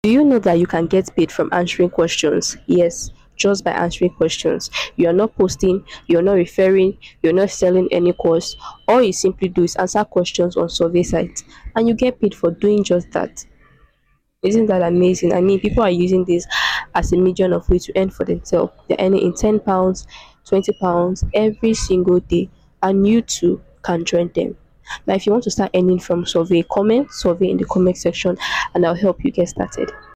Do you know that you can get paid from answering questions? Yes, just by answering questions. You are not posting, you're not referring, you're not selling any course. All you simply do is answer questions on survey sites and you get paid for doing just that. Isn't that amazing? I mean, people are using this as a medium of way to earn for themselves. They're earning in £10, £20 every single day, and you too can join them. Now, if you want to start earning from survey, comment survey in the comment section, and I'll help you get started.